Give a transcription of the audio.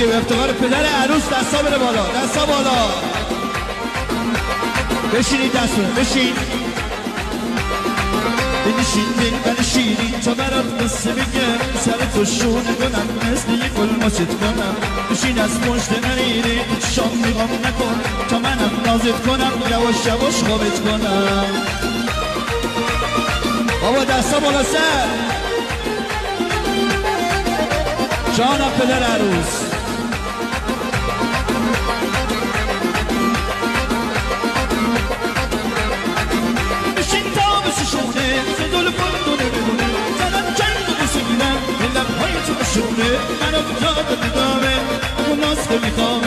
همگی به افتخار پدر عروس دستا بره بالا، دستا بالا. بشینید دستون، بشین بنشین بنشینی تا برات قصه بگم، سر تو شونه کنم مثل یک گل ماچت کنم. بشین از پشت نریری شام میغام نکن، تا منم نازت کنم یواش یواش خوابت کنم. بابا دستا بالا سر. جانم پدر عروس. بشین تا بسی شونه زدول بندونه بدونه، زدن چند و بسیدن به لبهای تو بشونه، منو یاد میدامه اون ناز که میخوام